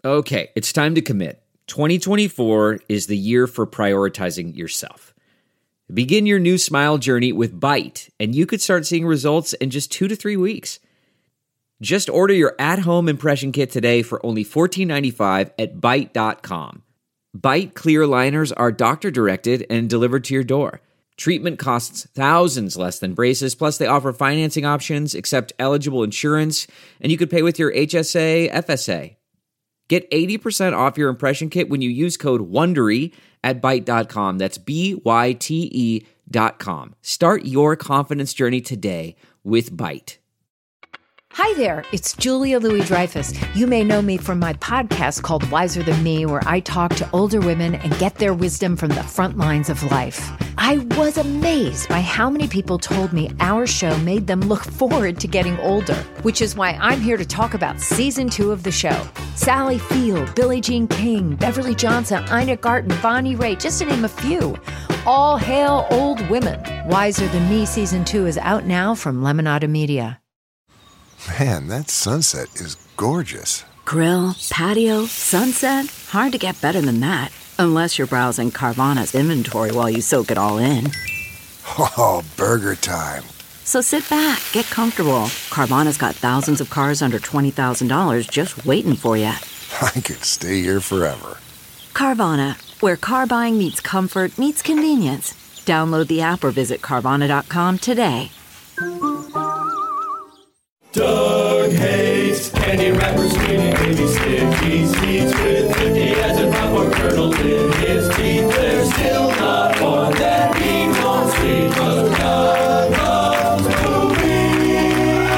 Okay, it's time to commit. 2024 is the year for prioritizing yourself. Begin your new smile journey with Byte, and you could start seeing results in just 2 to 3 weeks. Just order your at-home impression kit today for only $14.95 at Byte.com. Byte clear liners are doctor-directed and delivered to your door. Treatment costs thousands less than braces, plus they offer financing options, accept eligible insurance, and you could pay with your HSA, FSA. Get 80% off your impression kit when you use code WONDERY at Byte.com. That's BYTE.com. Start your confidence journey today with Byte. Hi there, it's Julia Louis-Dreyfus. You may know me from my podcast called Wiser Than Me, where I talk to older women and get their wisdom from the front lines of life. I was amazed by how many people told me our show made them look forward to getting older, which is why I'm here to talk about season 2 of the show. Sally Field, Billie Jean King, Beverly Johnson, Ina Garten, Bonnie Raitt, just to name a few. All hail old women. Wiser Than Me season 2 is out now from Lemonada Media. Man, that sunset is gorgeous. Grill, patio, sunset. Hard to get better than that. Unless you're browsing Carvana's inventory while you soak it all in. Oh, burger time. So sit back, get comfortable. Carvana's got thousands of cars under $20,000 just waiting for you. I could stay here forever. Carvana, where car buying meets comfort meets convenience. Download the app or visit Carvana.com today. Doug hates candy wrappers, sweetie baby sticky sweets with 50 as in popcorn kernels in his teeth. There's still not one that he won't see, 'cause Doug loves movies.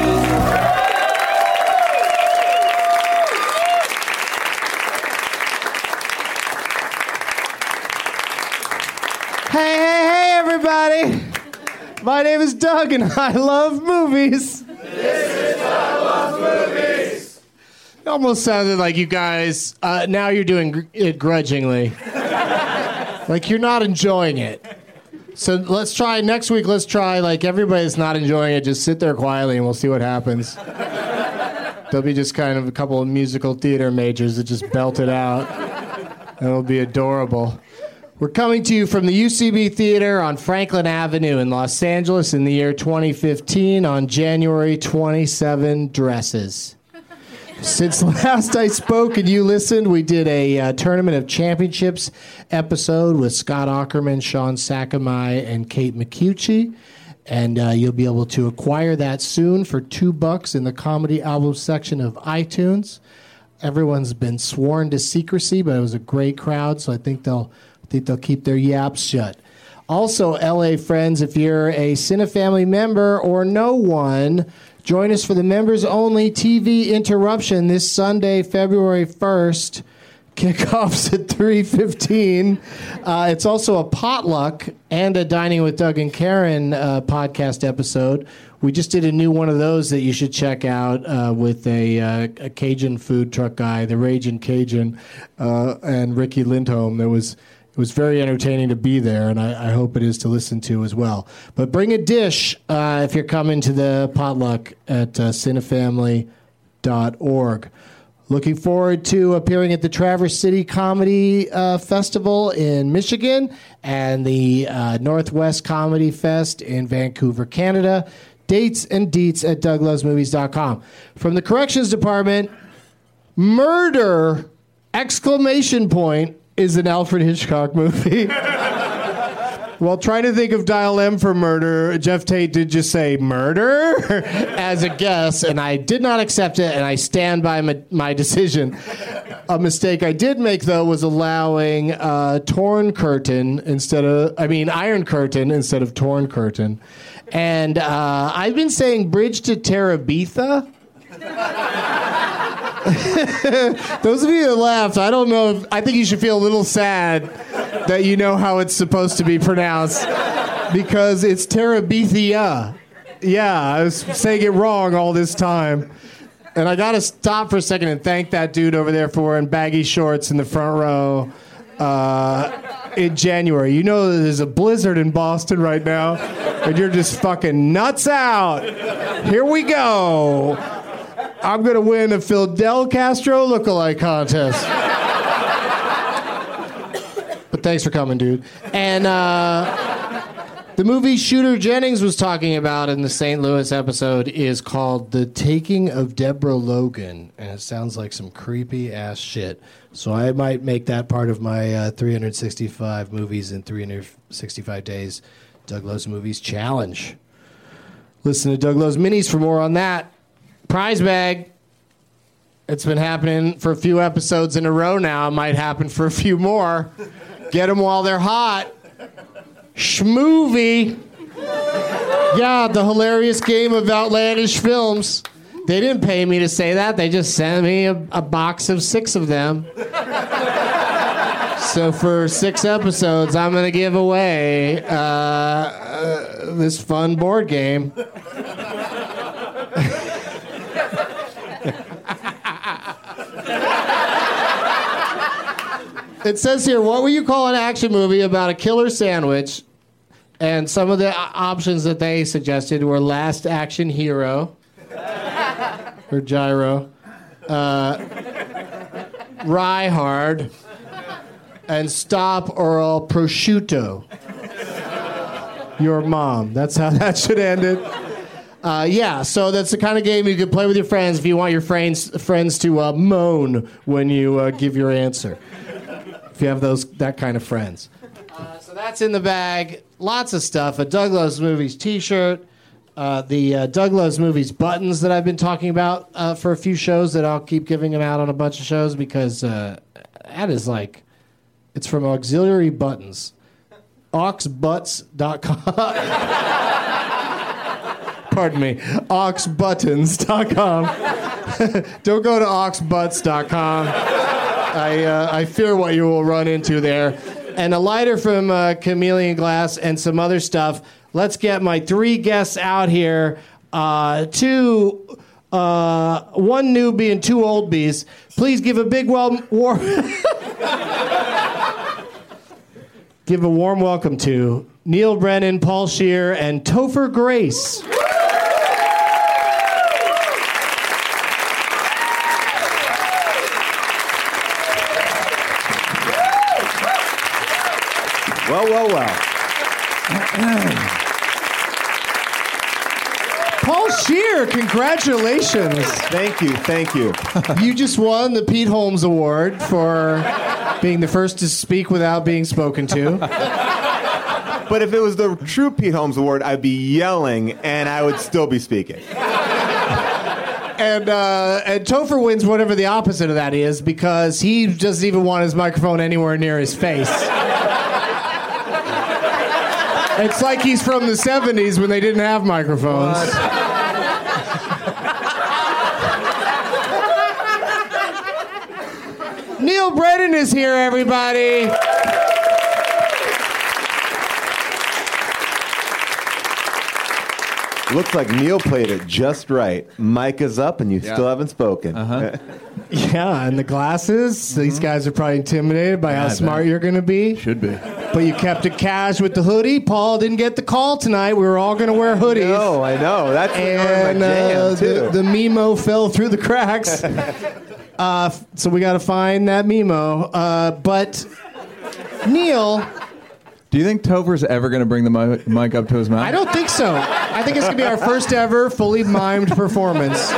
Hey, everybody. My name is Doug, and I love movies. This is Doug Loves Movies. It almost sounded like you guys, now you're doing it grudgingly. Like you're not enjoying it. So let's try, next week, like everybody's not enjoying it, just sit there quietly and we'll see what happens. There'll be just kind of a couple of musical theater majors that just belt it out. And it'll be adorable. We're coming to you from the UCB Theater on Franklin Avenue in Los Angeles in the year 2015 on January 27 dresses. Since last I spoke and you listened, we did a Tournament of Championships episode with Scott Aukerman, Sean Sakamai, and Kate McCucci. And you'll be able to acquire that soon for $2 in the comedy album section of iTunes. Everyone's been sworn to secrecy, but it was a great crowd, so I think they'll keep their yaps shut. Also, LA friends, if you're a Cinefamily member or know one, join us for the members-only TV interruption this Sunday, February 1st. Kickoffs at 3:15. It's also a potluck and a Dining with Doug and Karen podcast episode. We just did a new one of those that you should check out with a Cajun food truck guy, the Ragin' Cajun, and Ricky Lindholm. It was very entertaining to be there, and I hope it is to listen to as well. But bring a dish if you're coming to the potluck at cinefamily.org. Looking forward to appearing at the Traverse City Comedy Festival in Michigan and the Northwest Comedy Fest in Vancouver, Canada. Dates and deets at DougLovesMovies.com. From the Corrections Department, Murder! Exclamation point is an Alfred Hitchcock movie. While trying to think of Dial M for murder, Jeff Tate did just say murder as a guess, and I did not accept it, and I stand by my decision. A mistake I did make, though, was allowing Iron Curtain instead of Torn Curtain. And I've been saying Bridge to Terabitha. Those of you that laughed, I don't know I think you should feel a little sad that you know how it's supposed to be pronounced, because it's Terabithia. Yeah, I was saying it wrong all this time. And I got to stop for a second and thank that dude over there for wearing baggy shorts in the front row in January. You know there's a blizzard in Boston right now, and you're just fucking nuts out. Here we go. I'm going to win a Fidel Castro lookalike contest. But thanks for coming, dude. And the movie Shooter Jennings was talking about in the St. Louis episode is called The Taking of Deborah Logan. And it sounds like some creepy ass shit. So I might make that part of my 365 movies in 365 days Doug Loves Movies challenge. Listen to Doug Loves Minis for more on that. Prize bag. It's been happening for a few episodes in a row now. It might happen for a few more. Get them while they're hot. Schmovie. Yeah, the hilarious game of outlandish films. They didn't pay me to say that. They just sent me a box of 6 of them. So for 6 episodes, I'm going to give away this fun board game. It says here, what would you call an action movie about a killer sandwich? And some of the options that they suggested were Last Action Hero, or Gyro, Rye Hard, and Stop Earl Prosciutto. Your mom. That's how that should end it. Yeah, so that's the kind of game you could play with your friends if you want your friends to moan when you give your answer. If you have that kind of friends. So that's in the bag. Lots of stuff. A Doug Loves Movies t-shirt. The Doug Loves Movies buttons that I've been talking about for a few shows that I'll keep giving them out on a bunch of shows because that is like, it's from Auxiliary Buttons. Oxbutts.com. Pardon me. Oxbuttons.com. Don't go to oxbutts.com. I fear what you will run into there. And a lighter from Chameleon Glass and some other stuff. Let's get my 3 guests out here. 2, 1 newbie and 2 old bees. Please give a big warm give a warm welcome to Neil Brennan, Paul Scheer, and Topher Grace. Well. Paul Scheer, congratulations. Thank you. You just won the Pete Holmes Award for being the first to speak without being spoken to. But if it was the true Pete Holmes Award, I'd be yelling and I would still be speaking. And Topher wins whatever the opposite of that is because he doesn't even want his microphone anywhere near his face. It's like he's from the 70s when they didn't have microphones. Neil Brennan is here, everybody. Looks like Neil played it just right. Mic is up and you still haven't spoken. Yeah, and the glasses. These guys are probably intimidated by how smart you're going to be. Should be. But you kept it cash with the hoodie. Paul didn't get the call tonight. We were all going to wear hoodies. No, I know. That's and my jam, too. The Mimo fell through the cracks. So we got to find that Mimo. But Neil... Do you think Topher's ever going to bring the mic up to his mouth? I don't think so. I think it's going to be our first ever fully mimed performance.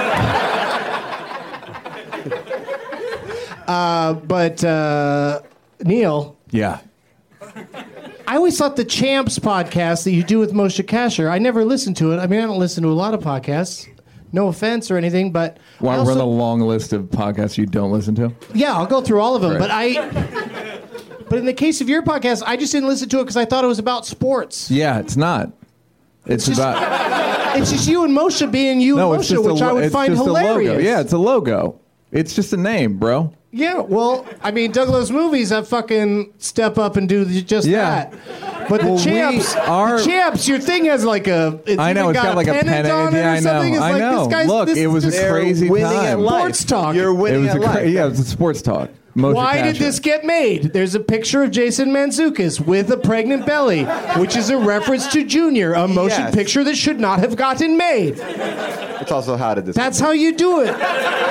But Neil. Yeah. I always thought the Champs podcast that you do with Moshe Kasher, I never listened to it. I mean, I don't listen to a lot of podcasts. No offense or anything, but... Want to run a long list of podcasts you don't listen to? Yeah, I'll go through all of them. Great. But in the case of your podcast, I just didn't listen to it because I thought it was about sports. Yeah, it's not. It's about... It's just you and Moshe being you and Moshe, which I would find hilarious. Logo. Yeah, it's a logo. It's just a name, bro. Yeah, well, I mean, Doug Loves Movies, I fucking step up and do just that. But the Champs, your thing has like a... I know, it's got like a pennant on it or something. I know. Look, it was a crazy time. Sports talk. You're winning at life. Yeah, it was a sports talk. motion Why did capture. this get made? There's a picture of Jason Mantzoukas with a pregnant belly, which is a reference to Junior, a motion Yes. picture that should not have gotten made. It's also how did this. That's how you do it.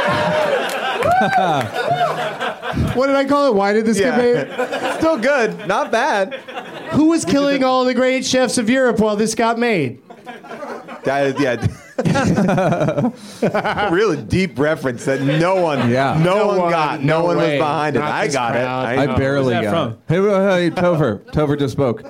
What did I call it? Why did this get made? Still good, not bad. Who was killing all the great chefs of Europe while this got made? That is, yeah. Really deep reference that no one got. No one was way. behind it. Not I this got crowd. it. I barely Where's that got it. Hey, Topher. Topher just spoke.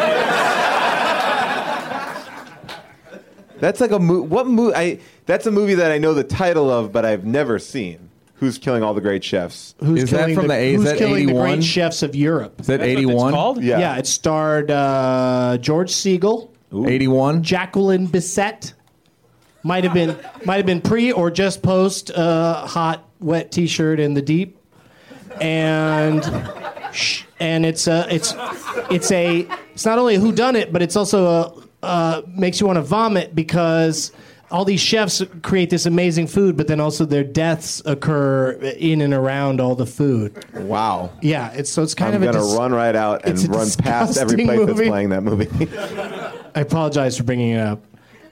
That's like a movie. That's a movie that I know the title of, but I've never seen. Who's killing all the great chefs? Who's Is that killing from the who's is that killing the 81? great chefs of Europe? Is that That's what it's 81? called? Yeah. It starred George Segal, 81? Jacqueline Bisset. Might have been pre or just post hot wet T-shirt in the deep, and it's not only a whodunit, but it's also makes you want to vomit because all these chefs create this amazing food, but then also their deaths occur in and around all the food. Wow. Yeah, it's kind I'm of gonna run right out and it's a run past every disgusting place movie. that's playing that movie. I apologize for bringing it up.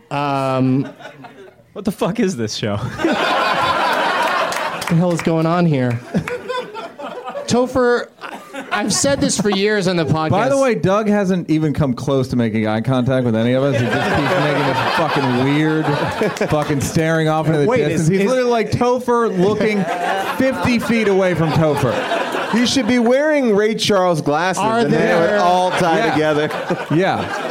What the fuck is this show? What the hell is going on here? Topher, I've said this for years on the podcast. By the way, Doug hasn't even come close to making eye contact with any of us. He just keeps making this fucking weird, fucking staring off into the Wait, distance. is- He's is- literally like Topher looking 50 feet away from Topher. He should be wearing Ray Charles glasses Are and they there- are all tied Yeah. together. Yeah.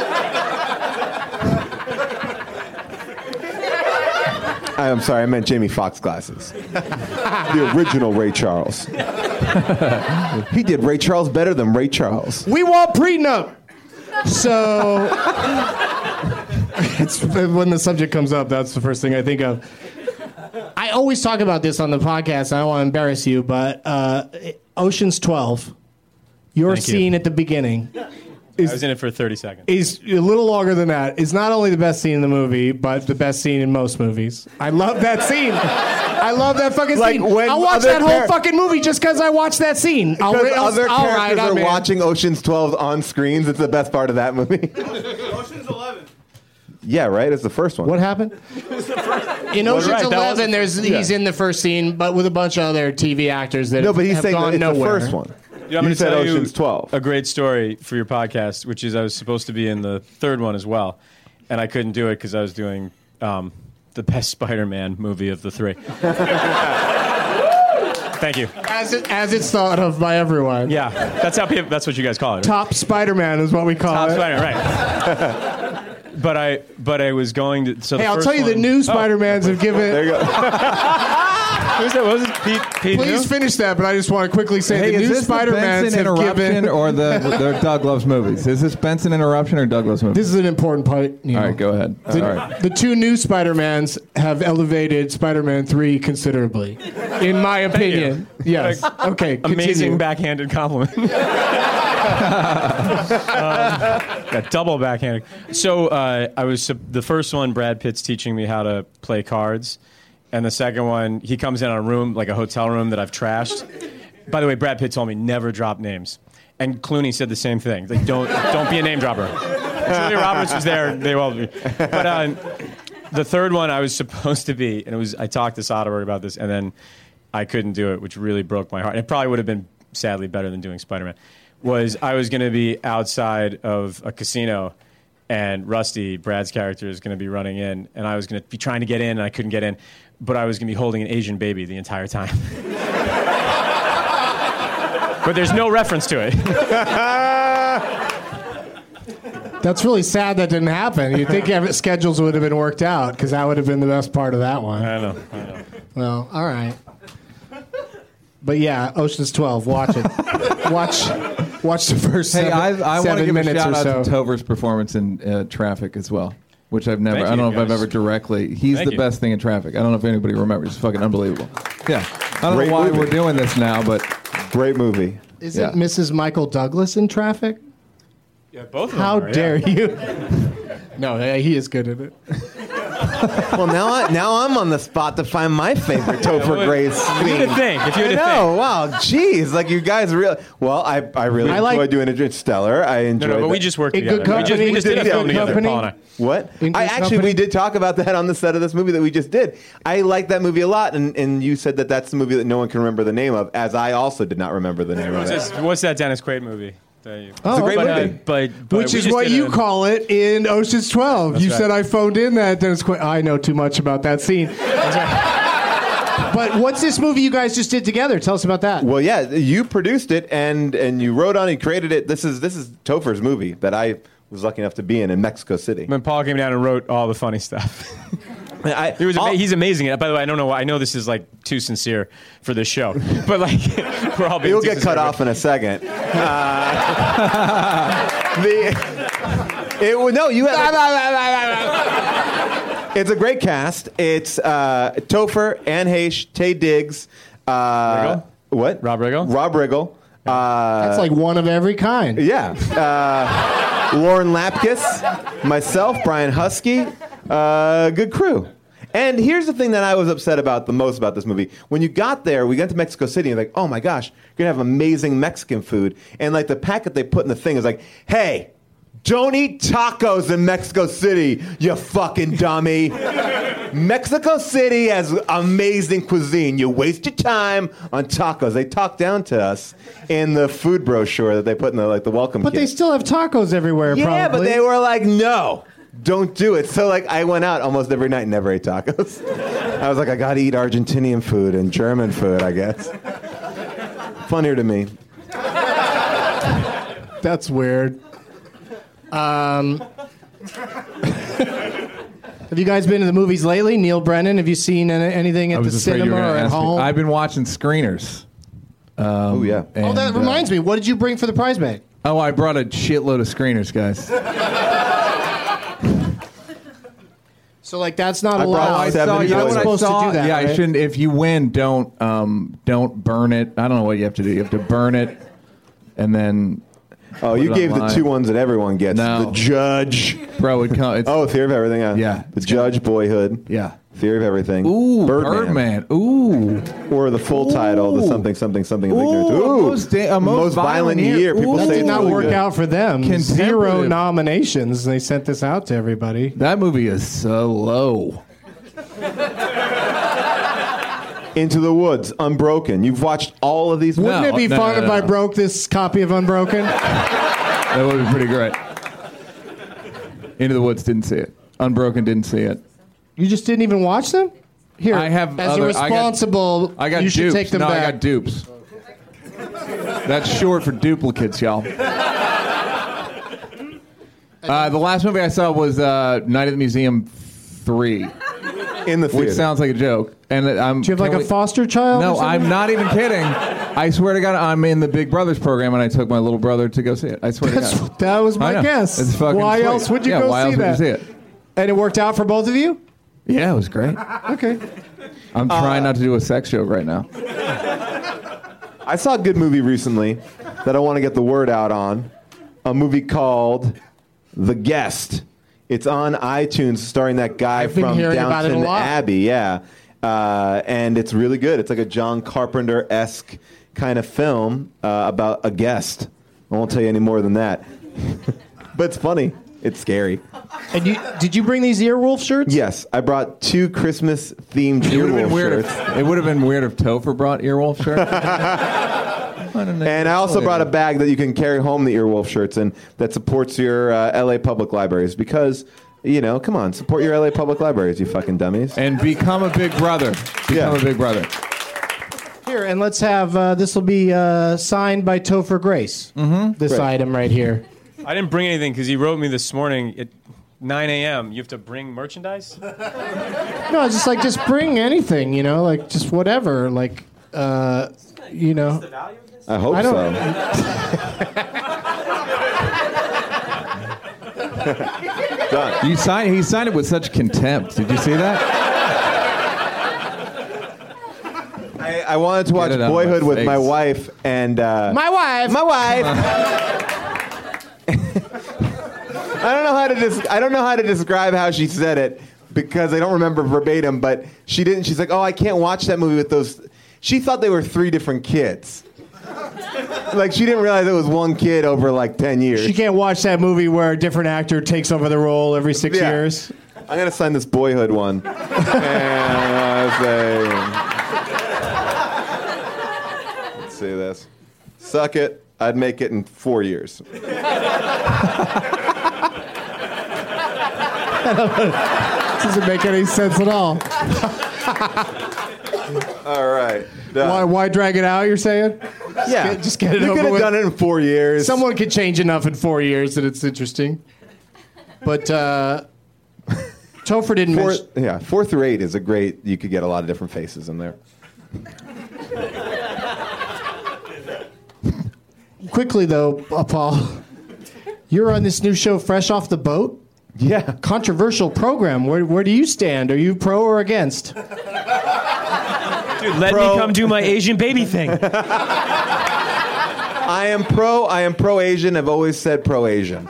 I'm sorry, I meant Jamie Foxx glasses. The original Ray Charles. He did Ray Charles better than Ray Charles. We want prenup. So, it's, when the subject comes up, that's the first thing I think of. I always talk about this on the podcast, and I don't want to embarrass you, but Ocean's 12, your Thank you. scene at the beginning I was in it for 30 seconds. is a little longer than that. It's not only the best scene in the movie, but the best scene in most movies. I love that scene. I love that fucking Like scene. when I'll watch other that whole char- fucking movie just because I watched that scene. Because other all right, characters I'm are in. watching Ocean's 12 on screens. It's the best part of that movie. Ocean's 11. Yeah, right? It's the first one. What happened? In Ocean's right, that 11, was- he's in the first scene, but with a bunch of other TV actors that No, but he's have saying gone it's nowhere. the first one. Yeah, I'm You gonna said tell Ocean's 12. A great story for your podcast, which is I was supposed to be in the third one as well, and I couldn't do it because I was doing the best Spider-Man movie of the three. Thank you. As it's thought of by everyone. Yeah, that's how people. That's what you guys call it. Right? Top Spider-Man is what we call Top it. Spider, right? But I was going to. So Hey, the I'll first tell you, the one- new Oh, Spider-Mans have given... There you go. who's that? What was it? Pete Please New? finish that, but I just want to quickly say Hey, the is new this the Spider-Mans Benson have interruption given... or the Doug Loves Movies? Is this Benson interruption or Doug Loves Movies? This is an important part, Neil. All right, go ahead. All right. The two new Spider-Mans have elevated Spider-Man 3 considerably, in my opinion. Yes. Okay, continue. Amazing backhanded compliment. Got double backhanded. So I was the first one. Brad Pitt's teaching me how to play cards, and the second one, he comes in on a room like a hotel room that I've trashed. By the way, Brad Pitt told me never drop names, and Clooney said the same thing. Like don't be a name dropper. Julia Roberts was there. They will be. But the third one, I was supposed to be, and it was. I talked to Soderbergh about this, and then I couldn't do it, which really broke my heart. It probably would have been sadly better than doing Spider-Man. I was going to be outside of a casino, and Rusty, Brad's character, is going to be running in, and I was going to be trying to get in, and I couldn't get in, but I was going to be holding an Asian baby the entire time. But there's no reference to it. That's really sad that didn't happen. You'd think schedules would have been worked out, because that would have been the best part of that one. I know. Well, all right. But yeah, Ocean's 12. Watch it. Watch the first Hey, I want to 7 give a minutes shout or out so. to Tover's performance in Traffic as well, which I've never. Thank I don't you, know if I've guys. ever directly. He's Thank the you. best thing in Traffic. I don't know if anybody remembers. It's fucking unbelievable. Yeah, I don't Great know why movie. we're doing this now, but Great movie. Isn't Yeah. Mrs. Michael Douglas in Traffic? Yeah, both of them How are, dare yeah. you? No, he is good at it. Well, now I'm on the spot to find my favorite Topher Grace If you scene. had to think. If you had to think. No, wow, jeez, like you guys really. Well, I really enjoyed doing Interstellar. I enjoyed. No, but we that. just worked In good together. company. We just did a In film good together, company. Paul and I. What? In good Actually, company? we did talk about that on the set of this movie that we just did. I like that movie a lot, and you said that that's the movie that no one can remember the name of, as I also did not remember the name of it. What's that Dennis Quaid movie? It's a great movie. But Which we is just what did you a- call it in Ocean's 12. That's You right. said I phoned in that. Dennis Quaid. I know too much about that scene. But what's this movie you guys just did together? Tell us about that. Well, yeah, you produced it and you wrote on it, created it. This is Topher's movie that I was lucky enough to be in Mexico City. When Paul came down and wrote all the funny stuff. He's amazing at it. By the way, I don't know why. I know this is like too sincere for this show, but like we're all being You'll too get sincere, cut off in a second. It's a great cast. It's Topher, Anne Heche, Taye Diggs, Riggle? What? Rob Riggle? Rob Riggle. That's like one of every kind. Yeah. Lauren Lapkus, myself, Brian Husky. Good crew. And here's the thing that I was upset about the most about this movie. When you got there, we got to Mexico City, and like, oh my gosh, you're going to have amazing Mexican food. And like the packet they put in the thing is like, hey, don't eat tacos in Mexico City, you fucking dummy. Mexico City has amazing cuisine. You waste your time on tacos. They talk down to us in the food brochure that they put in the welcome But kit. they still have tacos everywhere, Yeah, probably. but they were like, no, don't do it. So like I went out almost every night and never ate tacos. I was like, I gotta eat Argentinian food and German food, I guess. Funnier to me. That's weird. Have you guys been to the movies lately? Neil Brennan, have you seen anything at the cinema or at home? I've been watching screeners. Oh, yeah. Oh, that reminds me. What did you bring for the prize bag? Oh, I brought a shitload of screeners, guys. So, like, that's not I brought allowed. I saw- You're you know not what I supposed to do that, Yeah, right? I shouldn't. If you win, don't burn it. I don't know what you have to do. You have to burn it, and then. Oh, put you it gave the online. two ones that everyone gets. No. The Judge. Bro, it comes. Oh, Theory of Everything. Yeah. The Judge, Boyhood. Yeah. Theory of Everything. Ooh, Birdman. Ooh. Or the full title, the something, something, something of ignorance. Ooh, most violent year. year. People That say did it's not really work good. out for them. Contemplative. 0 nominations. They sent this out to everybody. That movie is so low. Into the Woods, Unbroken. You've watched all of these movies? Wouldn't it be no, fun no, if no. I broke this copy of Unbroken? That would be pretty great. Into the Woods didn't see it. Unbroken didn't see it. You just didn't even watch them? Here, I have as other- a responsible, I got you should dupes. take them no, back. I got dupes. That's short for duplicates, y'all. The last movie I saw was Night at the Museum 3, In the theater. which sounds like a joke. And I'm. Do you have like a foster child? No, or something? I'm not even kidding. I swear to God, I'm in the Big Brothers program, and I took my little brother to go see it. I swear to God. That was I my know. guess. It's fucking Why sweet. else would you Yeah, go why see else that? would you see it? And it worked out for both of you? Yeah, it was great. Okay. I'm trying not to do a sex joke right now. I saw a good movie recently that I want to get the word out on. A movie called The Guest. It's on iTunes, starring that guy I've been from hearing about it a Downton lot. Abbey. Yeah. And it's really good. It's like a John Carpenter-esque kind of film about a guest. I won't tell you any more than that. But it's funny. It's scary. And did you bring these Earwolf shirts? Yes, I brought 2 Christmas-themed It would have been Earwolf weird. shirts. It would have been weird if Topher brought Earwolf shirts. And I also brought a bag that you can carry home the Earwolf shirts in that supports your LA public libraries because, you know, come on, support your LA public libraries, you fucking dummies. And become a big brother. Become a big brother. Here, and let's have, this will be signed by Topher Grace. Mm-hmm. This Great. item right here. I didn't bring anything because he wrote me this morning at 9 a.m. You have to bring merchandise? No, just bring anything, you know, like just whatever, like, you know. I hope I don't- so. Done. He signed it with such contempt. Did you see that? I wanted to watch it out of Boyhood my with face. my wife and... My wife! My wife! I don't know how to describe how she said it, because I don't remember verbatim, but she didn't. She's like, oh, I can't watch that movie with those. She thought they were 3 different kids. Like, she didn't realize it was one kid over like 10 years. She can't watch that movie where a different actor takes over the role every 6 years. I'm going to sign this Boyhood one. And say, let's see this. Suck it. I'd make it in 4 years. Doesn't make any sense at all. All right. Why drag it out, you're saying? Yeah. Just get it over with. You could have done it in 4 years. Someone could change enough in 4 years that it's interesting. But Topher didn't mention... Yeah, 4 through 8 is a great... You could get a lot of different faces in there. Quickly, though, Paul, you're on this new show, Fresh Off the Boat? Yeah. Controversial program. Where do you stand? Are you pro or against? Dude, let me come do my Asian baby thing. I am pro-Asian. I've always said pro-Asian.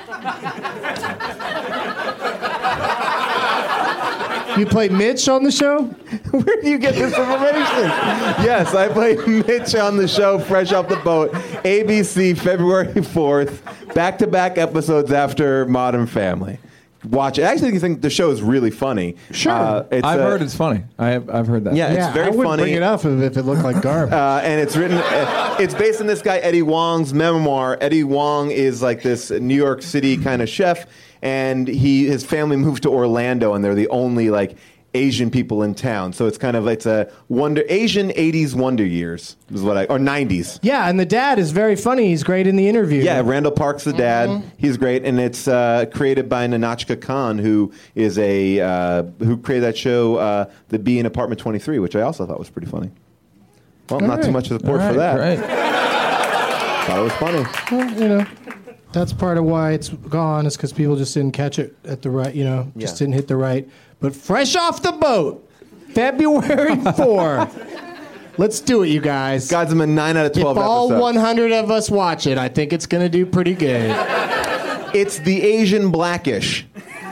You play Mitch on the show? Where do you get this information? Yes, I play Mitch on the show, Fresh Off the Boat, ABC, February 4th, back-to-back episodes after Modern Family. Watch it. I actually think the show is really funny. Sure. I've heard it's funny. I've heard that. Yeah, it's very I wouldn't funny. bring it up if it looked like garbage. And it's written. It's based on this guy Eddie Wong's memoir. Eddie Wong is like this New York City kind of chef, and his family moved to Orlando, and they're the only like Asian people in town. So it's kind of it's a Asian 80s wonder years is what or 90s. Yeah, and the dad is very funny. He's great in the interview. Yeah, Randall Park's the dad. Mm-hmm. He's great, and it's created by Nanachka Khan, who is who created that show, The Bee in Apartment 23, which I also thought was pretty funny. Well, not too much support for that. Great. Thought it was funny. Well, that's part of why it's gone is because people just didn't catch it at the right, just didn't hit the right. But Fresh Off the Boat, February 4. Let's do it, you guys. Got them a 9 out of 12 If all episodes. 100 of us watch it, I think it's going to do pretty good. It's the Asian Blackish.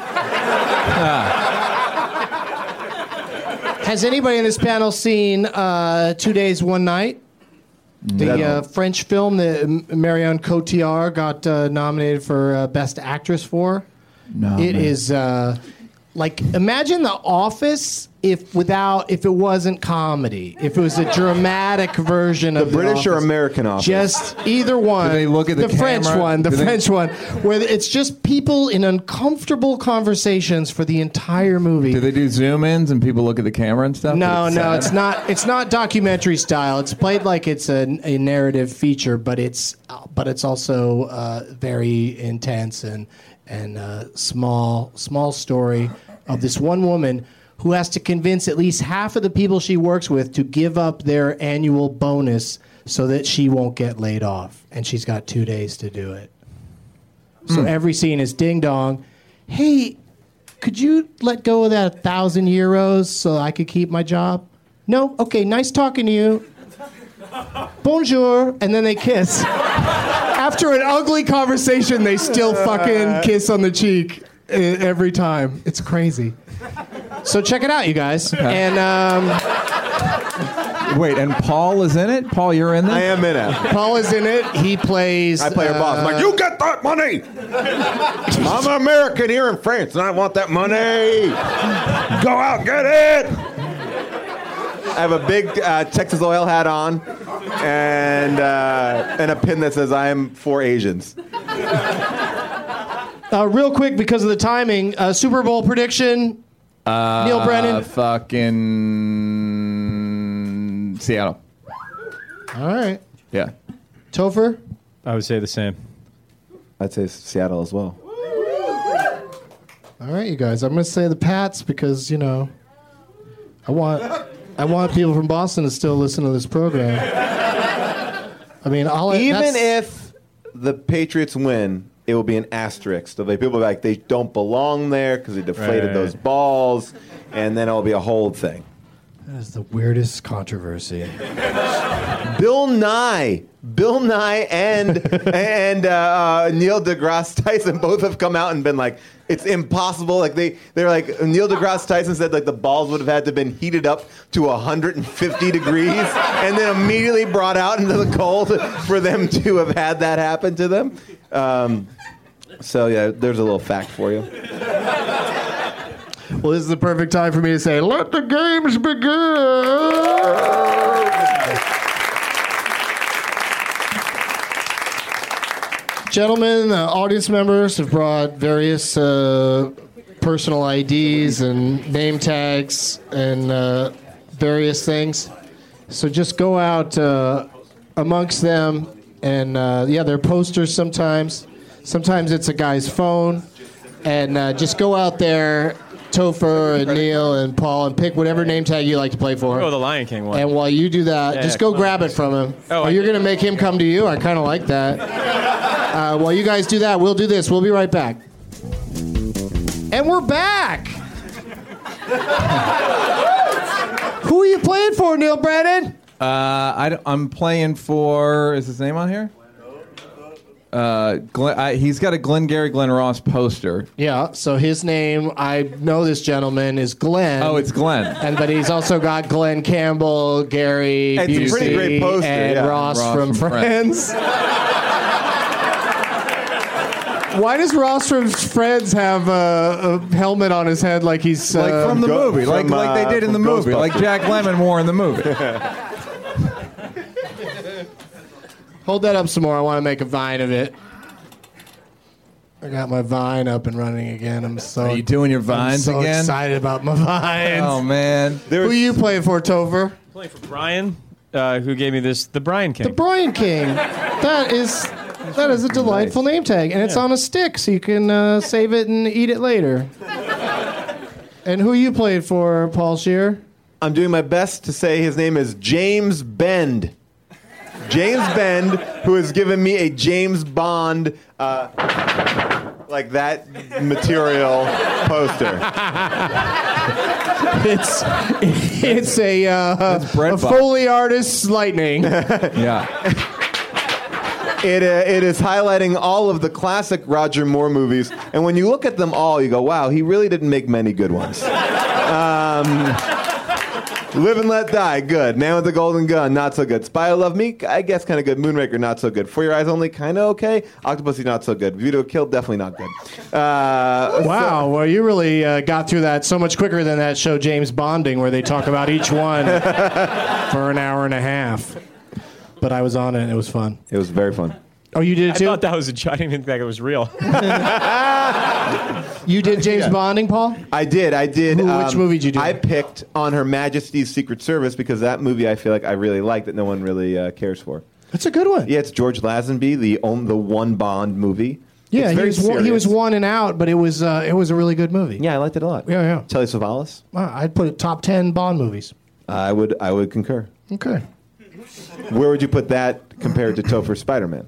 Has anybody in this panel seen 2 Days, One Night? The French film that Marion Cotillard got nominated for Best Actress for. No, it is imagine The Office if it wasn't comedy. If it was a dramatic version of the British Office. or American Office. Just either one. Do they look at the French camera? one? The French one, where it's just people in uncomfortable conversations for the entire movie. Do they do zoom ins and people look at the camera and stuff? No, it's not. It's not documentary style. It's played like it's a narrative feature, but it's also very intense and small story of this one woman who has to convince at least half of the people she works with to give up their annual bonus so that she won't get laid off, and she's got 2 days to do it. So every scene is ding dong. Hey, could you let go of that 1,000 euros so I could keep my job? No? Okay, nice talking to you. Bonjour. And then they kiss. After an ugly conversation, they still fucking kiss on the cheek every time. It's crazy. So check it out, you guys. And wait, and Paul is in it? Paul, you're in this? I am in it. Paul is in it. He plays... I play her boss. I'm like, you get that money! I'm American here in France, and I want that money! Go out, get it! I have a big Texas Oil hat on and a pin that says, I am for Asians. Real quick, because of the timing, Super Bowl prediction... Neil Brennan. Fucking Seattle. All right. Yeah. Topher? I would say the same. I'd say Seattle as well. All right, you guys. I'm going to say the Pats because, I want people from Boston to still listen to this program. I mean, if the Patriots win, it will be an asterisk. So people will be like, they don't belong there because they deflated those balls, and then it'll be a whole thing. That is the weirdest controversy. Bill Nye and Neil deGrasse Tyson both have come out and been like, it's impossible. Like they're like, Neil deGrasse Tyson said like the balls would have had to have been heated up to 150 degrees and then immediately brought out into the cold for them to have had that happen to them. So yeah, there's a little fact for you. Well, this is the perfect time for me to say, let the games begin. Gentlemen, audience members have brought various personal IDs and name tags and various things. So just go out amongst them and, they're posters sometimes. Sometimes it's a guy's phone. And just go out there, Topher and Neil and Paul, and pick whatever name tag you like to play for. Oh, the Lion King one. And while you do that, just go grab it from him. Oh, you're going to make him come to you? I kind of like that. While you guys do that, we'll do this. We'll be right back. And we're back. Who are you playing for, Neil Brennan? I'm playing for. Is his name on here? He's got a Glengarry Glen Ross poster. Yeah, so his name, I know this gentleman, is Glenn. Oh, it's Glenn. But he's also got Glenn Campbell, Gary It's Busey, a pretty great poster, and Ross from Friends. Why does Ross from Friends have a helmet on his head like he's... like from the movie, like they did in the movie, like Jack Lemmon wore in the movie. Hold that up some more. I want to make a vine of it. I got my Vine up and running again. Are you doing your Vines I'm so again? excited about my Vines. Oh, man. Who are you playing for, Topher? Playing for Brian, who gave me the Brian King. The Brian King. That is a delightful name tag, and it's on a stick, so you can save it and eat it later. And who are you playing for, Paul Scheer? I'm doing my best to say his name is James Bend. James Bend, who has given me a James Bond, like that material poster. It's a Foley artist's lightning. Yeah. It is highlighting all of the classic Roger Moore movies, and when you look at them all, you go, wow, he really didn't make many good ones. Live and Let Die, good. Man with the Golden Gun, not so good. Spy Who Loved Me, I guess kind of good. Moonraker, not so good. For Your Eyes Only, kind of okay. Octopussy, not so good. View to a Kill, definitely not good. Wow, well, you really got through that so much quicker than that show James Bonding, where they talk about each one for an hour and a half. But I was on it, and it was fun. It was very fun. Oh, you did it too? I thought that was a joke. I didn't even think it was real. You did James Bonding, Paul? I did. Which movie did you do? I picked On Her Majesty's Secret Service because that movie I feel like I really like that no one really cares for. That's a good one. Yeah, it's George Lazenby, the one Bond movie. Yeah, it's he was one and out, but it was a really good movie. Yeah, I liked it a lot. Yeah. Telly Savalas. I'd put it top 10 Bond movies. I would concur. Okay. Where would you put that compared to Topher's Spider-Man?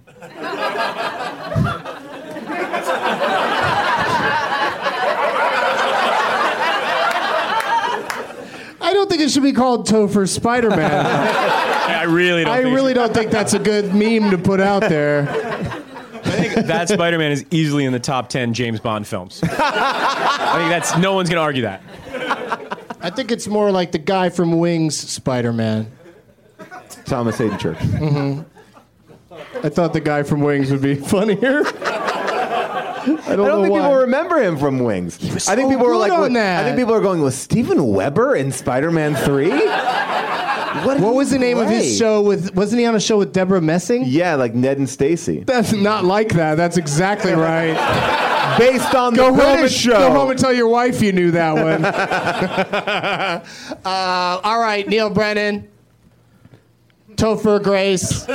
I don't think it should be called Topher's Spider-Man. I really don't think that's a good meme to put out there. I think that Spider-Man is easily in the top 10 James Bond films. I think no one's going to argue that. I think it's more like the guy from Wings Spider-Man. Thomas Hayden Church. Mm-hmm. I thought the guy from Wings would be funnier. I don't think people remember him from Wings. I think people are like, that. I think people are going, was Steven Weber in Spider-Man 3? What was the name of his show wasn't he on a show with Deborah Messing? Yeah, like Ned and Stacy. That's not like that. That's exactly right. Based on the British show. Go home and tell your wife you knew that one. All right, Neil Brennan. Topher Grace.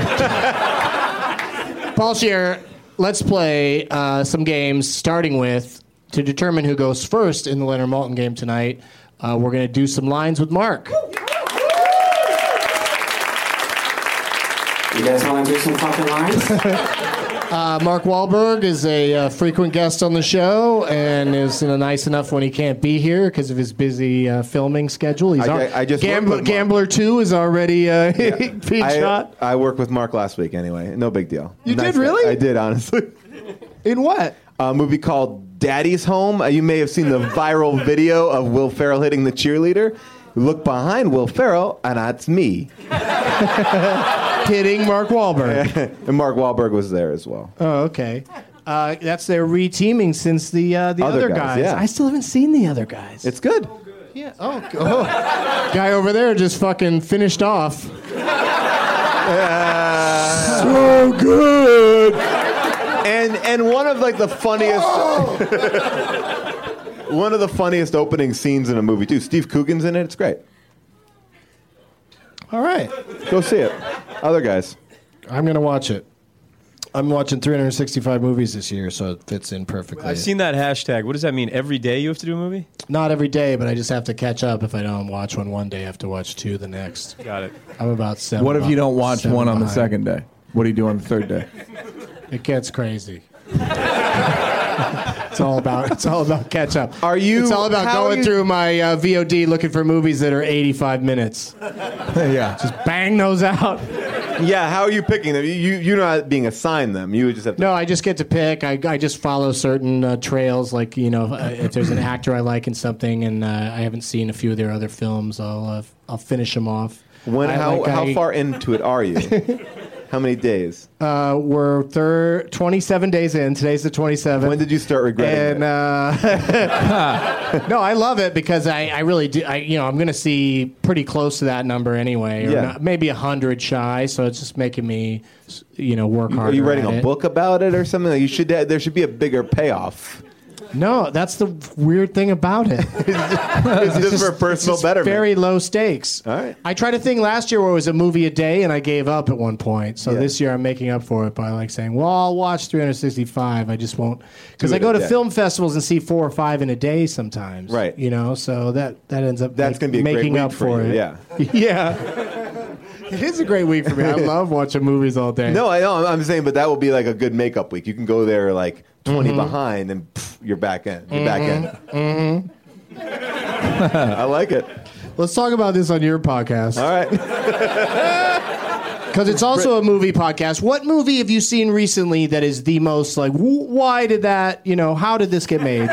Paul Scheer, let's play some games, starting with, to determine who goes first in the Leonard Maltin game tonight, we're going to do some lines with Mark. You guys want to do some fucking lines? Mark Wahlberg is a frequent guest on the show and is nice enough when he can't be here because of his busy filming schedule. He's I just worked with Mark. Gambler 2 is already being shot. I worked with Mark last week anyway. No big deal. You Nice did guy. really? I did, honestly. In what? A movie called Daddy's Home. You may have seen the viral video of Will Ferrell hitting the cheerleader. Look behind Will Ferrell, and that's me. Hitting Mark Wahlberg. And Mark Wahlberg was there as well. Oh, okay. That's their re-teaming since the other guys. yeah. I still haven't seen the other guys. It's good. Yeah. Oh. Guy over there just fucking finished off. So good. And one of like the funniest one of the funniest opening scenes in a movie too. Steve Coogan's in it. It's great. All right. Go see it. Other guys. I'm going to watch it. I'm watching 365 movies this year, so it fits in perfectly. I've seen that hashtag. What does that mean? Every day you have to do a movie? Not every day, but I just have to catch up. If I don't watch one day, I have to watch 2 the next. Got it. I'm about 7. What if you don't watch 7 one on the behind. second day? What do you do on the third day? It gets crazy. It's all about catch up. It's all about going through my VOD looking for movies that are 85 minutes. Yeah. Just bang those out. Yeah, how are you picking them? You're not being assigned them. You would just have to. No, I just get to pick. I just follow certain trails. Like, if there's an actor I like in something and I haven't seen a few of their other films, I'll finish them off. How far into it are you? How many days? We're 27 days in. Today's the 27th. When did you start regretting it? No, I love it because I really do. I'm going to see pretty close to that number anyway. Or Yeah. maybe 100 shy. So it's just making me, work harder. Are you writing at a it. book about it or something? Like there should be a bigger payoff. No, that's the weird thing about it. It's just for personal betterment. Very low stakes. All right. I tried a thing last year where it was a movie a day, and I gave up at one point. So Yeah. this year I'm making up for it by saying, well, I'll watch 365. I just won't, because Do I it go a to day. film festivals and see 4 or 5 in a day sometimes. Right. So that ends up That's gonna be a great making week up for you, it. yeah. Yeah. It is a great week for me. I love watching movies all day. No, I know. I'm saying, but that will be like a good makeup week. You can go there 20 behind, and you're back in. You're back in. I like it. Let's talk about this on your podcast. All right. Because it's also a movie podcast. What movie have you seen recently that is the most why did that, how did this get made?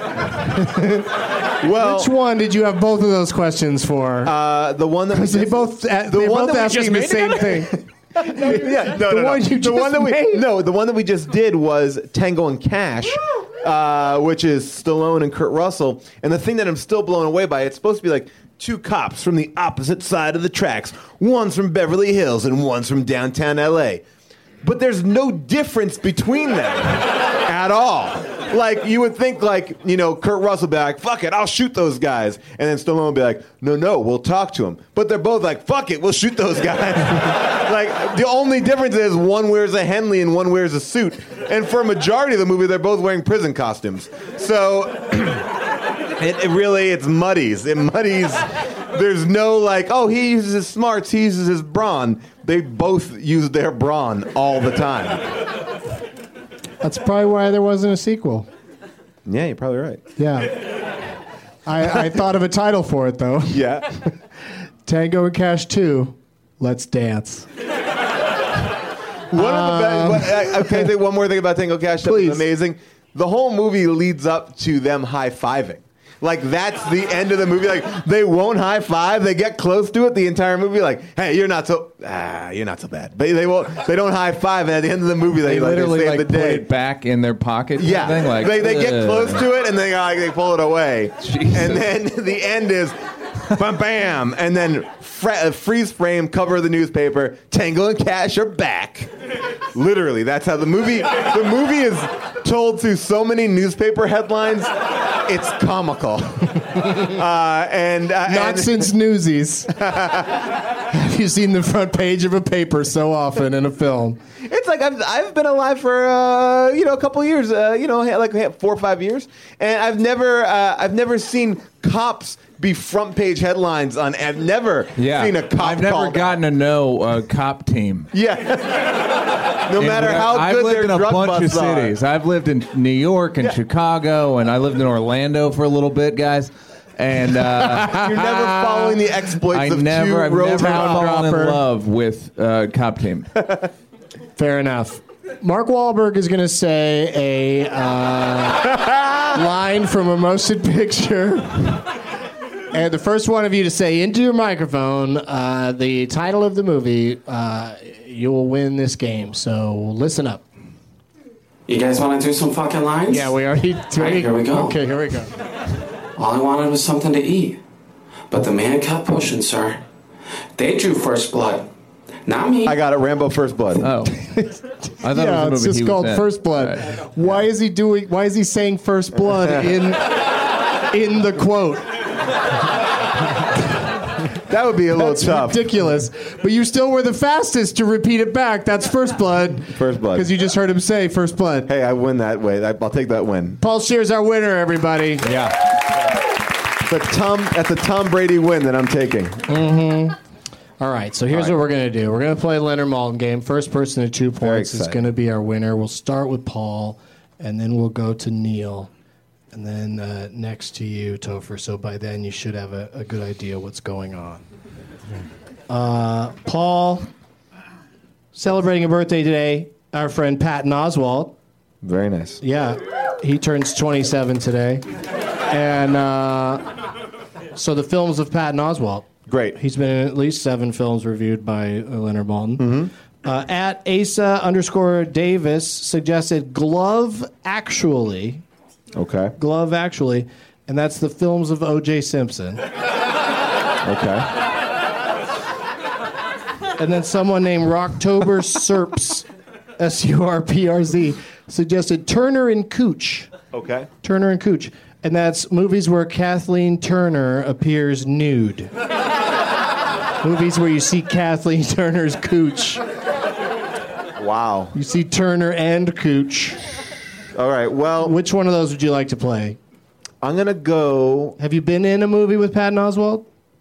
Well, Which one did you have both of those questions for? the one that Because they both asked me the same thing. the one you just made? the one that we just did was Tango and Cash, which is Stallone and Kurt Russell. And the thing that I'm still blown away by, it's supposed to be 2 cops from the opposite side of the tracks. One's from Beverly Hills and one's from downtown L.A. But there's no difference between them at all. You would think, Kurt Russell would be like, fuck it, I'll shoot those guys. And then Stallone would be like, no, we'll talk to them. But they're both like, fuck it, we'll shoot those guys. The only difference is one wears a Henley and one wears a suit. And for a majority of the movie, they're both wearing prison costumes. So it really, it's muddies. It muddies. There's no he uses his smarts, he uses his brawn. They both use their brawn all the time. That's probably why there wasn't a sequel. Yeah, you're probably right. Yeah. I thought of a title for it, though. Yeah. Tango and Cash 2, Let's Dance. One of the best. Okay, one more thing about Tango Cash. That's amazing. The whole movie leads up to them high-fiving. That's the end of the movie. They won't high five. They get close to it the entire movie. Hey, you're not so bad. But they won't. They don't high five. And at the end of the movie, they literally save the put day. it back in their pocket. Yeah, Thing? They get close to it and they pull it away. Jesus. And then the end is bam, bam, and then freeze frame, cover of the newspaper. Tango and Cash are back. Literally, that's how the movie. The movie is told through so many newspaper headlines. It's comical. Not since Newsies. Have you seen the front page of a paper so often in a film? It's like I've been alive for a couple of years, like 4 or 5 years, and I've never seen cops be front page headlines on. I've never seen a cop. I've never called gotten out. to know a cop team. Yeah. No matter how I've good lived their in a drug bunch of busts are. cities. I've lived in New York and Chicago, and I lived in Orlando for a little bit, guys. And You're never following the exploits I've of never road fallen in dropper. love with cop team. Fair enough. Mark Wahlberg is going to say a line from a motion picture. And the first one of you to say into your microphone the title of the movie, you will win this game. So listen up. You guys want to do some fucking lines? Yeah, we already... Right, here we go. Okay, here we go. All I wanted was something to eat. But the man kept pushing, sir. They drew first blood. Not me. I got it. Rambo First Blood. Oh, I thought it was a movie it's just he was called in. First Blood. Right. Why is he saying First Blood in the quote? That would be a little That's tough. ridiculous. But you still were the fastest to repeat it back. That's First Blood. First Blood. Because you just heard him say First Blood. Hey, I win that way. I'll take that win. Paul Scheer's our winner, everybody. Yeah. That's a Tom Brady win that I'm taking. Mm-hmm. All right, so here's what we're going to do. We're going to play Leonard Maltin game. First person to 2 points is going to be our winner. We'll start with Paul, and then we'll go to Neil, and then next to you, Topher. So by then you should have a good idea what's going on. Paul, celebrating a birthday today, our friend Patton Oswalt. Very nice. Yeah, he turns 27 today. And so the films of Patton Oswalt. Great. He's been in at least 7 films reviewed by Leonard Maltin. At Asa_Davis suggested Glove Actually. Okay. Glove Actually. And that's the films of O.J. Simpson. Okay. And then someone named Rocktober Serps, Surprz, suggested Turner and Cooch. Okay. Turner and Cooch. And that's movies where Kathleen Turner appears nude. Movies where you see Kathleen Turner's cooch. Wow. You see Turner and Cooch. All right, well... Which one of those would you like to play? I'm going to go... Have you been in a movie with Patton Oswalt?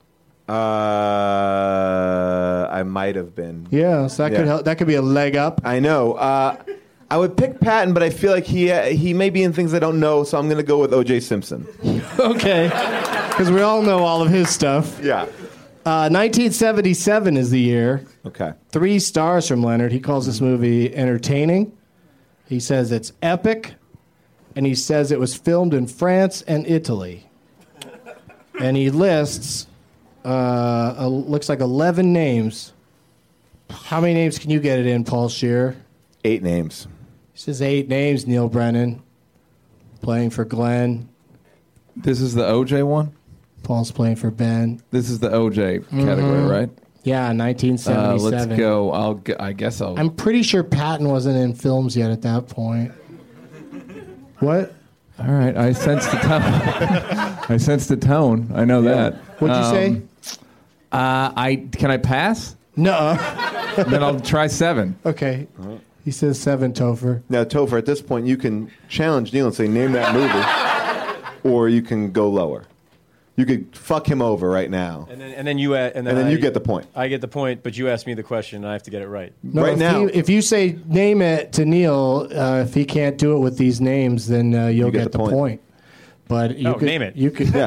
I might have been. Yeah, so that could help. That could be a leg up. I know. I would pick Patton, but I feel like he may be in things I don't know, so I'm going to go with O.J. Simpson. Okay. Because we all know all of his stuff. Yeah. 1977 is the year. Okay. 3 stars from Leonard. He calls this movie entertaining. He says it's epic. And he says it was filmed in France and Italy. And he lists, looks like 11 names. How many names can you get it in, Paul Scheer? 8 names. He says 8 names. Neil Brennan, playing for Glenn. This is the OJ one? Paul's playing for Ben. This is the OJ category, right? Yeah, 1977. Let's go. I guess I'll... I'm pretty sure Patton wasn't in films yet at that point. What? All right, I sensed the tone. I sensed the tone. I know that. What'd you say? Can I pass? No. Then I'll try 7. Okay. He says 7, Topher. Now, Topher, at this point, you can challenge Neil and say, name that movie, or you can go lower. You could fuck him over right now. And then you get the point. I get the point, but you ask me the question, and I have to get it right. No, if you say name it to Neil, if he can't do it with these names, then you'll get the point. But you could, name it. You could.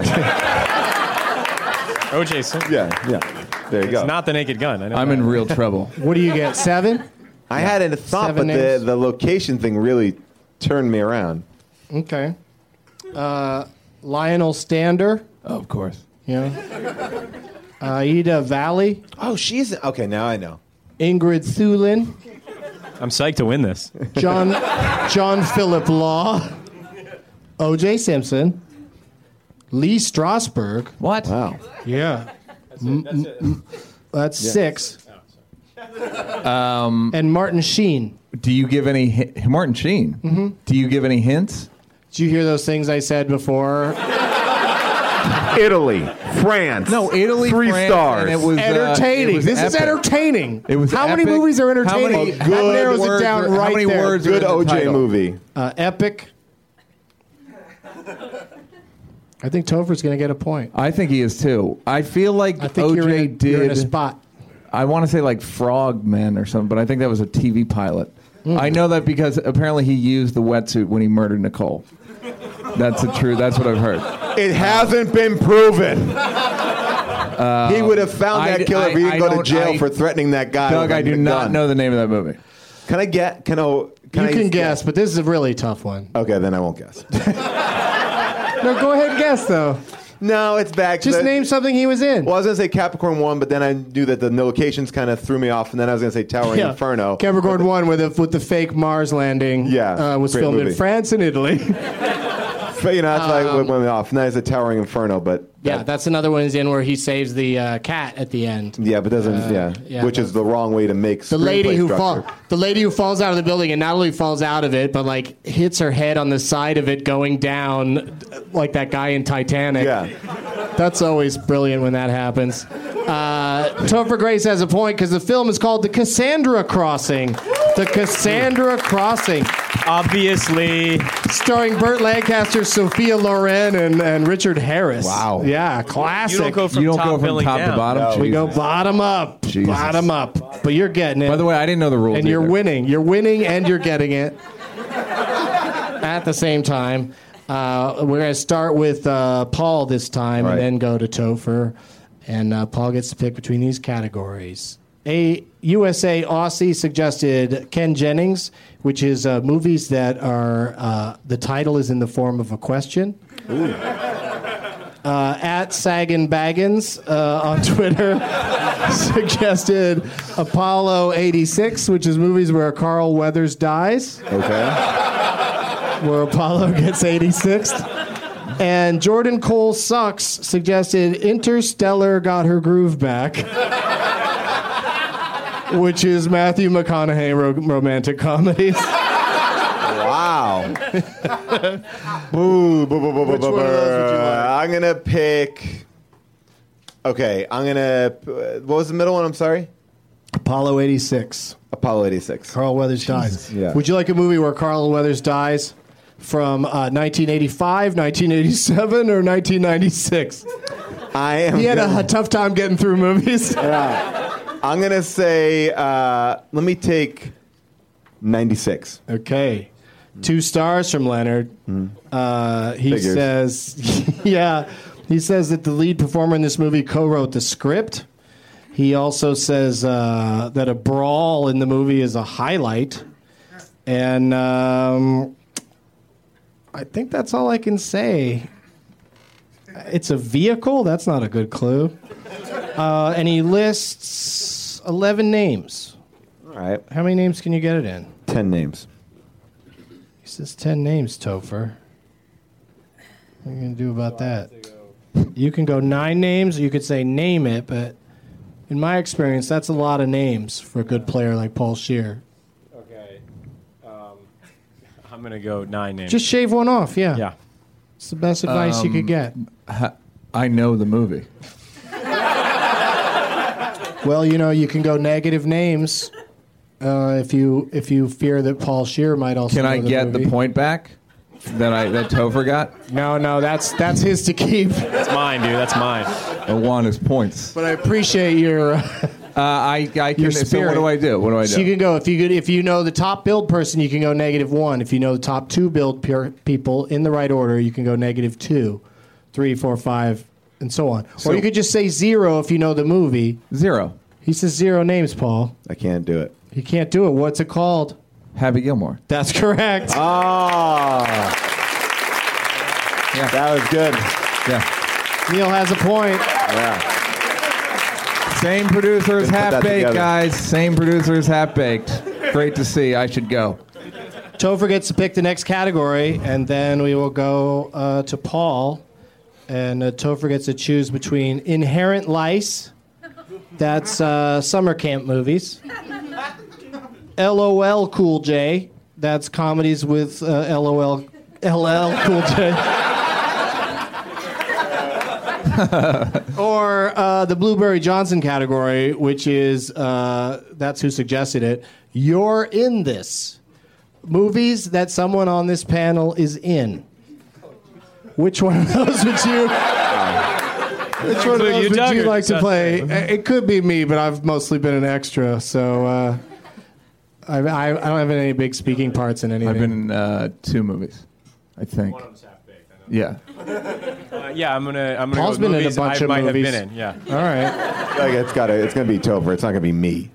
O.J. Simpson. Yeah. There you go. It's not The Naked Gun. I know I'm that. in real trouble. What do you get? 7? I had a thought, 7 but names? the location thing really turned me around. Okay. Lionel Stander. Oh, of course. Yeah. Ida Valley. Oh, she's... Okay, now I know. Ingrid Thulin. I'm psyched to win this. John Philip Law. O.J. Simpson. Lee Strasberg. What? Wow. Yeah. That's 6. And Martin Sheen. Do you give any... Martin Sheen? Mm-hmm. Do you give any hints? Did you hear those things I said before? Italy, France. No, Italy, 3 France, stars. and it was Entertaining. it was This is epic. entertaining. It was How many epic. movies are How many entertaining? That good narrows it words down are- right how many there. words are Good in the OJ title? movie. Epic. I think Topher's going to get a point. I think he is too. I feel like I think OJ you're in a did. spot. I want to say like Frogmen or something, but I think that was a TV pilot. I know that because apparently he used the wetsuit when he murdered Nicole. That's That's what I've heard. It hasn't been proven. He would have found that killer if he didn't go to jail for threatening that guy. Doug, with I do a not gun. know the name of that movie. Can I get? Can I guess, but this is a really tough one. Okay, then I won't guess. No, go ahead and guess, though. No, it's back. Just name something he was in. Well, I was going to say Capricorn 1, but then I knew that the locations kind of threw me off, and then I was going to say Towering Inferno. Capricorn 1 with the fake Mars landing. Yeah, was great filmed movie. in France and Italy. But, that's like what went me off. And then I said Towering Inferno, but Yeah, that's another one is in where he saves the cat at the end. yeah, but doesn't which is the wrong way to make The lady screenplay who structure. falls out of the building and not only falls out of it, but like hits her head on the side of it going down, like that guy in Titanic. Yeah. That's always brilliant when that happens. Topher Grace has a point because the film is called The Cassandra Crossing. The Cassandra Crossing. Obviously. Starring Burt Lancaster, Sophia Loren, and Richard Harris. Wow. Yeah, classic. You don't go from top billing top down. to bottom. No. We go Jesus. bottom up. Jesus. Bottom up. But you're getting it. By the way, I didn't know the rules. and you're either. winning. You're winning and you're getting it at the same time. We're going to start with Paul this time Right. and then go to Topher. And Paul gets to pick between these categories. A USA Aussie suggested Ken Jennings, which is movies that are the title is in the form of a question. At Sagan Baggins on Twitter suggested Apollo 86, which is movies where Carl Weathers dies, Okay. where Apollo gets 86th. And Jordan Cole Sucks suggested Interstellar Got Her Groove Back, which is Matthew McConaughey romantic comedies. Wow. Boo, boo, boo, boo, Which boo, one of those would you like? I'm going to pick... Okay, I'm going to... What was the middle one? I'm sorry? Apollo 86. Apollo 86. Carl Weathers dies. Yeah. Would you like a movie where Carl Weathers dies from 1985, 1987, or 1996? I am. He had gonna- a tough time getting through movies. I'm going to say... let me take 96. Okay. 2 stars from Leonard. He Figures. says, he says that the lead performer in this movie co-wrote the script. He also says that a brawl in the movie is a highlight. And I think that's all I can say. It's a vehicle? That's not a good clue. And he lists 11 names. All right. How many names can you get it in? 10 names. He says 10 names, Topher. What are you going to do about that? You can go 9 names, or you could say name it, but in my experience, that's a lot of names for a good player like Paul Scheer. Okay. I'm going to go 9 names. Just shave one off, yeah. Yeah. It's the best advice you could get. I know the movie. Well, you can go negative names if you fear that Paul Scheer might also Can know I the get movie. the point back that Topher got? No, that's his to keep. That's mine, dude. That's mine. I want his points. But I appreciate your... I can. Your So spirit. what do I do? What do I do? So you can go if you know the top build person, you can go -1. If you know the top 2 build people in the right order, you can go -2, 3, 4, 5, and so on. So- or you could just say 0 if you know the movie. 0. He says 0 names, Paul. I can't do it. He can't do it. What's it called? Happy Gilmore. That's correct. Oh. Yeah. That was good. Yeah. Neil has a point. Yeah. Same producer as Put that Half Baked, together. guys. Same producer as Half Baked. Great to see. I should go. Topher gets to pick the next category, and then we will go to Paul. And Topher gets to choose between Inherent Lice, that's summer camp movies, LOL Cool J, that's comedies with LOL Cool J. Or the Blueberry Johnson category, which is that's who suggested it. You're in this. Movies that someone on this panel is in. Which one of those would you? Which one of those would you like to play? It could be me, but I've mostly been an extra, so I don't have any big speaking parts in anything. I've been in 2 movies, I think. One of them's half baked. Yeah. Yeah, I'm gonna Paul's go with been in a movies bunch I of might movies. have been in. Yeah. All right. Like, it's gonna be Topher. It's not gonna be me.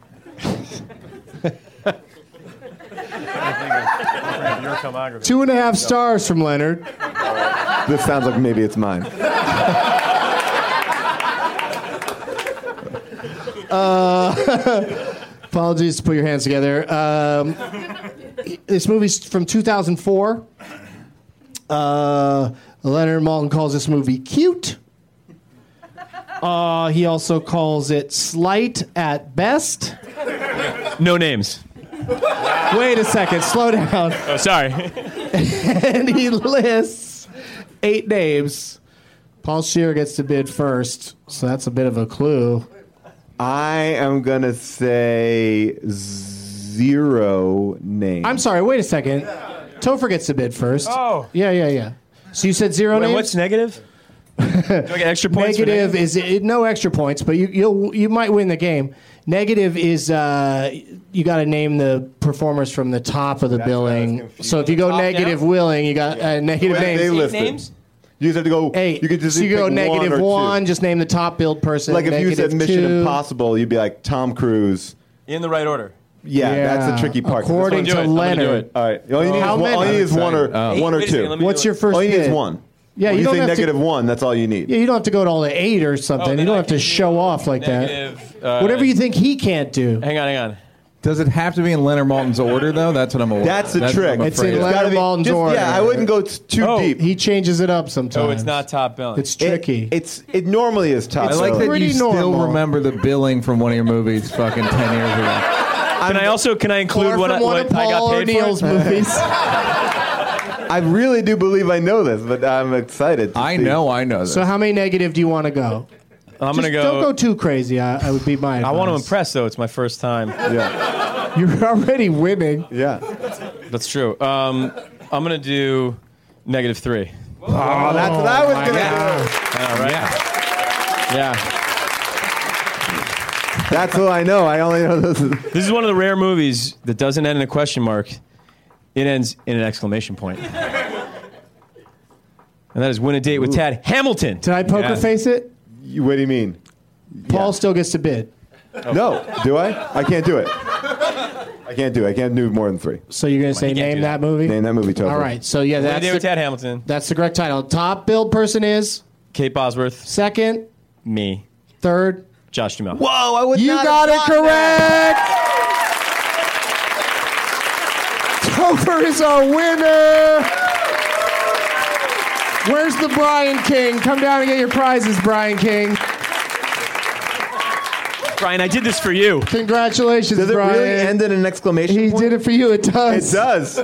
Your filmography. 2.5 stars from Leonard. This sounds like maybe it's mine. Apologies to put your hands together. This movie's from 2004. Leonard Maltin calls this movie cute. He also calls it slight at best. No names. Wait a second, slow down. Oh, sorry. And he lists 8 names. Paul Scheer gets to bid first, so that's a bit of a clue. I am gonna say 0 names. I'm sorry, wait a second. Topher gets to bid first. Oh. Yeah. So you said 0 names? What's negative? Do I get extra points? Negative is no extra points, but you might win the game. Negative is you got to name the performers from the top of the billing. So if you go Top negative down? willing, you got negative They names. listed. names? You just have to go. 8. You could just so you go pick negative 1 or 2. just name the top billed person. Like if you said Negative Mission 2. Impossible, you'd be like Tom Cruise. In the right order. Yeah, that's the tricky part. According This one- to I'm gonna do Leonard. it. All right. All you need How is one, all you many? need is one or Oh. one or Wait a second, two. let me What's do your it. first All you need bid? is one. Yeah, When you you don't say have negative to, 1, that's all you need. Yeah, you don't have to go to all the 8 or something. then You don't I have to can show off like Negative, that. Whatever you think he can't do. Hang on. Does it have to be in Leonard Maltin's order, though? That's what I'm aware. That's the what trick. I'm It's in afraid of. Leonard Gotta be- Maltin's just- order. Yeah, I wouldn't go too Oh. deep. He changes it up sometimes. Oh, it's not top billing. It's tricky. It normally is top. I like billing. that pretty you still normal. remember the billing from one of your movies fucking 10 years ago. Can I include or what from one of I got Paul paid O'Neill's for? movies. I really do believe I know this, but I'm excited. to I see. know this. So how many negative do you want to go? I'm gonna Just go. Don't go too crazy. I would be my I want to advice. impress though. It's my first time. Yeah, You're already winning. yeah. That's true. I'm gonna do -3. Oh, that's what I was gonna All right. Yeah. do. That's what I know. I only know this. This is one of the rare movies that doesn't end in a question mark. It ends in an exclamation point. And that is Win a Date with Tad Hamilton. Did I poker face it? What do you mean? Paul still gets to bid. No, do I? I can't do it. I can't do it. I can't do more than 3. So you're going to say can't name do that that. movie? Name that movie, Topher. All right. So yeah, Win a Date with that's Tad Hamilton. the correct title. Top billed person is Kate Bosworth. second, Me. third. Josh Duhamel. Whoa! I would You not got have it thought that. correct. Topher is our winner. Where's the Brian King? Come down and get your prizes, Brian King. Brian, I did this for you. Congratulations, Does it Brian. really end in an exclamation He point? did it for you. It does. It does.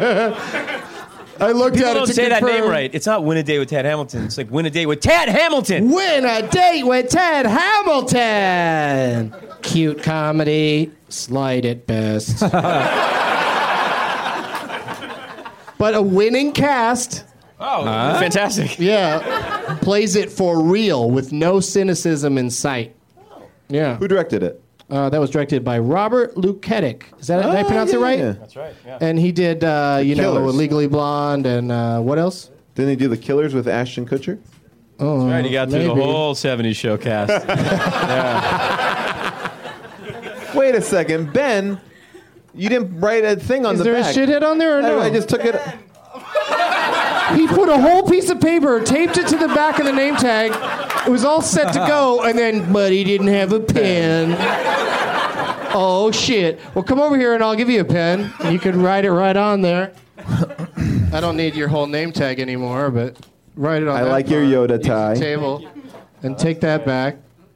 I looked People at it don't to say that confirm. name right. It's not Win a Date with Tad Hamilton. It's like Win a Date with Tad Hamilton. Win a date with Ted Hamilton. Cute comedy, slight at best. But a winning cast, Oh, fantastic. yeah, plays it for real with no cynicism in sight. Yeah. Who directed it? That was directed by Robert Luketic. Is that did I pronounce it right? Yeah. That's right. Yeah. And he did, Killers. Legally Blonde and what else? Didn't they do The Killers with Ashton Kutcher? Oh, Right, he got through the maybe. whole 70s show cast. Wait a second, Ben. You didn't write a thing on Is the there back. a shithead on there or no? I just took it. He put a whole piece of paper, taped it to the back of the name tag. It was all set to go, and then, but he didn't have a pen. Oh, shit. Well, come over here and I'll give you a pen. You can write it right on there. I don't need your whole name tag anymore, but write it on I that like your part. Yoda Use the tie. table and take that back.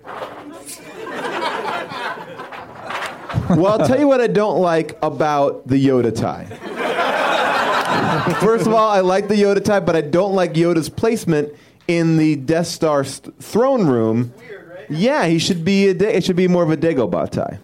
Well, I'll tell you what I don't like about the Yoda tie. First of all, I like the Yoda tie, but I don't like Yoda's placement in the Death Star throne room. Weird, right? Yeah, he should be. It should be more of a Dagobah tie.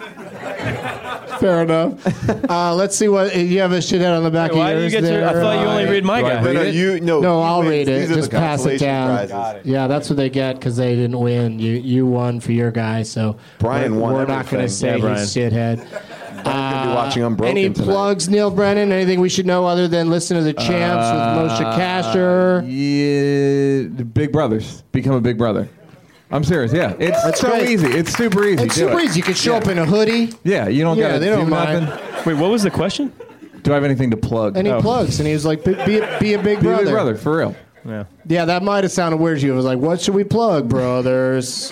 Fair enough. Let's see what you have a shithead on the back Why of do you yours get there. I thought you only read my guy. No, I'll read it. These are Just the pass it consolation down. prizes. Yeah, that's what they get because they didn't win. You won for your guy, so Brian won we're not going to everything. say Yeah, he's shithead. Brian's gonna be watching Unbroken Any tonight. plugs, Neil Brennan? Anything we should know other than listen to the Champs with Moshe Kasher? Yeah, Big Brothers. Become a Big Brother. I'm serious. Yeah, it's That's so great. easy. It's super easy. It's Do super it. easy. You can show up in a hoodie. Yeah, you don't Yeah, got they to don't do mind. nothing. Wait, what was the question? Do I have anything to plug? Any plugs? And he was like, "Be a big Be a brother." Big Brother, for real. Yeah. Yeah, that might have sounded weird to you. It was like, "What should we plug, brothers?"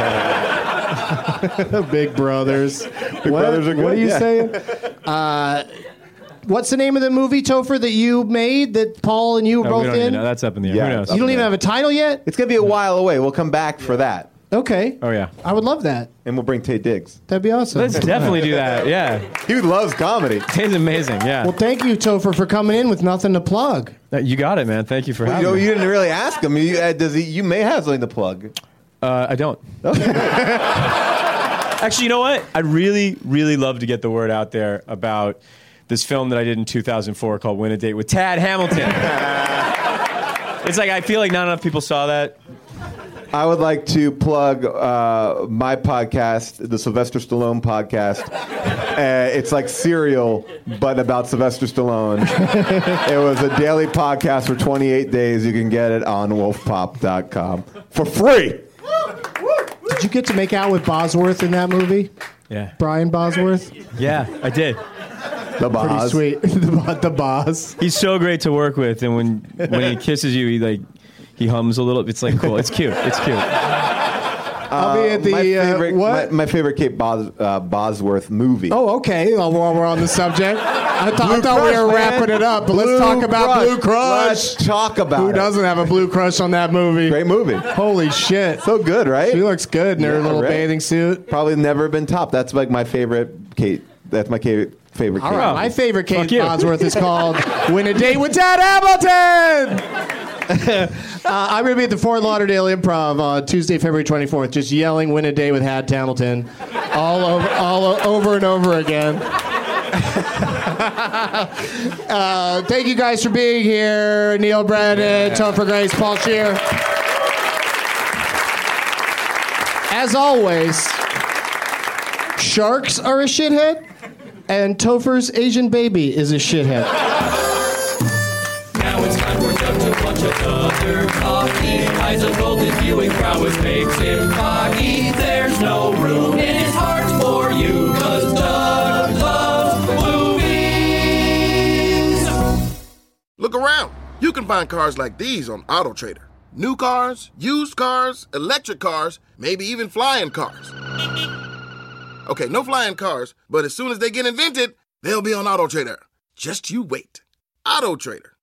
Big brothers. Brothers are good, What are you yeah. saying? What's the name of the movie, Topher, that you made that Paul and you were No, we both don't even in? know. That's up in the air. Yeah, Who knows? You don't even have a title yet? It's gonna be a while away. We'll come back for that, Okay. Oh yeah. I would love that. and we'll bring Tay Diggs. That'd be awesome. Let's definitely do that. Yeah. He loves comedy. It's amazing. Yeah. Well, thank you, Topher, for coming in with nothing to plug. You got it, man. Thank you for You having know, me. you didn't really ask him. You may have something to plug. I don't. Actually, you know what? I'd really, really love to get the word out there about this film that I did in 2004 called Win a Date with Tad Hamilton. It's like I feel like not enough people saw that. I would like to plug my podcast, the Sylvester Stallone podcast. It's like Serial, but about Sylvester Stallone. It was a daily podcast for 28 days. You can get it on wolfpop.com for free. Did you get to make out with Bosworth in that movie? Yeah. Brian Bosworth? Yeah, I did. The Pretty boss. sweet. the boss. He's so great to work with, and when he kisses you, he hums a little. It's like cool. It's cute. It's cute. I'll be at the my favorite, what? My favorite Kate Bosworth movie. Oh, okay. Well, while we're on the subject, I thought we Crush, were man. wrapping it up, but Blue let's talk about Crush. Blue Crush. Let's talk about Who it. doesn't have a Blue Crush on that movie? Great movie. Holy shit. So good, right? She looks good in her Yeah, little right? bathing suit. Probably never been topped. That's like my favorite Kate. That's my favorite Kate. All right, my favorite Kate Fuck you. Bosworth is called Win a Date with Tad Hamilton. I'm going to be at the Fort Lauderdale Improv on Tuesday, February 24th, just yelling "Win a Day with Tad Hamilton" all over and over again. Thank you guys for being here. Neil Brennan, Topher Grace, Paul Scheer. As always, sharks are a shithead, and Topher's Asian baby is a shithead. Now it's time for Doug to punch another coffee. Eyes of golden viewing prowess makes him cocky. There's no room in his heart for you, 'cause Doug loves movies. Look around. You can find cars like these on AutoTrader. New cars, used cars, electric cars, maybe even flying cars. Okay, no flying cars, but as soon as they get invented, they'll be on AutoTrader. Just you wait. AutoTrader.